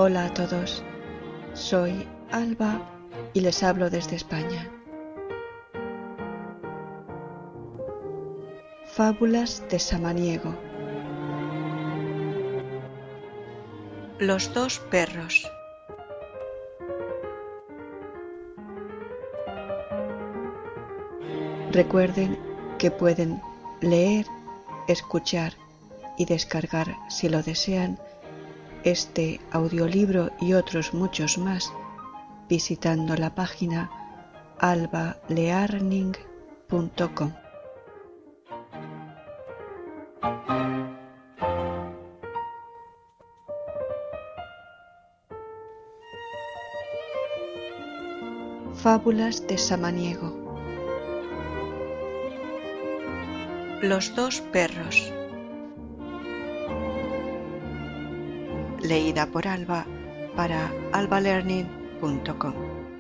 Hola a todos, soy Alba y les hablo desde España. Fábulas de Samaniego. Los dos perros. Recuerden que pueden leer, escuchar y descargar, si lo desean, este audiolibro y otros muchos más visitando la página albalearning.com. Fábulas de Samaniego. Los dos perros. Leída por Alba para albalearning.com.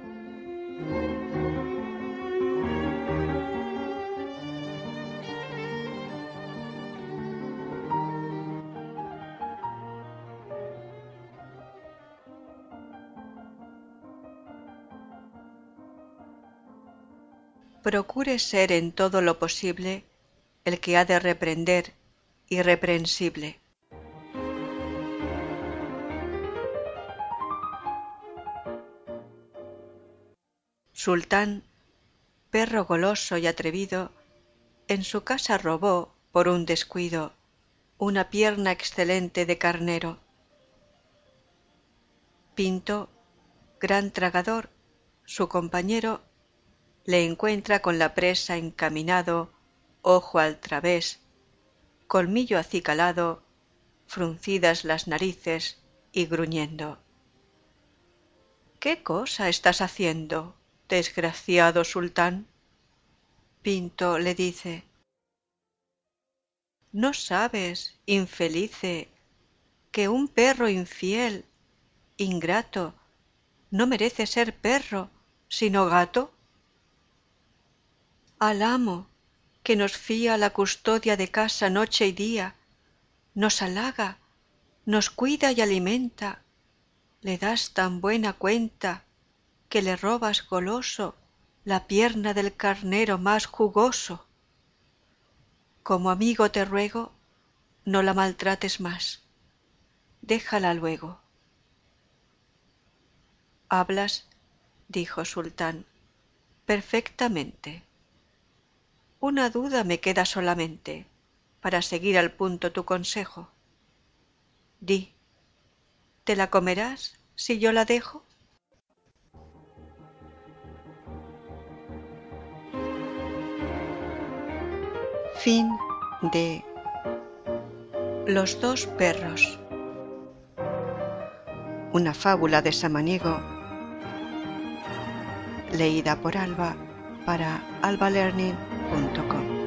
Procure ser en todo lo posible el que ha de reprender irreprensible. Sultán, perro goloso y atrevido, en su casa robó, por un descuido, una pierna excelente de carnero. Pinto, gran tragador, su compañero, le encuentra con la presa encaminado, ojo al través, colmillo acicalado, fruncidas las narices y gruñendo. ¿Qué cosa estás haciendo, desgraciado sultán? Pinto le dice. ¿No sabes, infelice, que un perro infiel, ingrato, no merece ser perro, sino gato? Al amo, que nos fía la custodia de casa noche y día, nos halaga, nos cuida y alimenta, le das tan buena cuenta que le robas goloso la pierna del carnero más jugoso. Como amigo te ruego, no la maltrates más, déjala luego. Hablas, dijo Sultán, perfectamente. Una duda me queda solamente, para seguir al punto tu consejo. Di, ¿te la comerás si yo la dejo? Fin de Los dos perros. Una fábula de Samaniego, leída por Alba para albalearning.com.